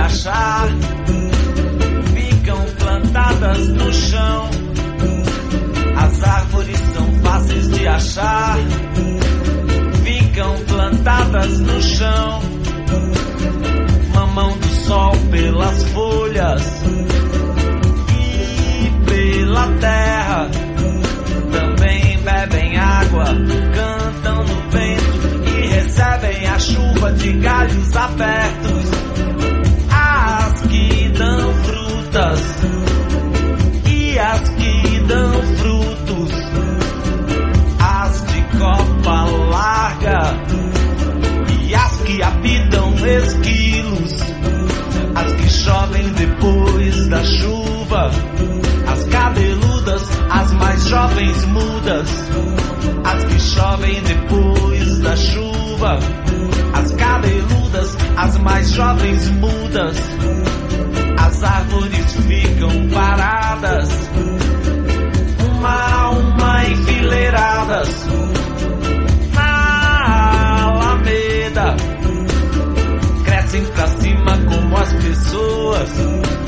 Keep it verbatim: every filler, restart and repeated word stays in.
achar, ficam plantadas no chão. As árvores são fáceis de achar, ficam plantadas no chão. Mamão do sol pelas folhas e pela terra. Também bebem água, cantam no vento e recebem a chuva de galhos abertos. As que dão frutas e as que dão frutos, as de copa larga e as que habitam esquilos, as que chovem depois da chuva, as cabeludas, as mais jovens mudas, as que chovem depois da chuva, as cabeludas, as mais jovens mudas. As árvores ficam paradas, uma a uma enfileiradas na alameda, crescem pra cima como as pessoas.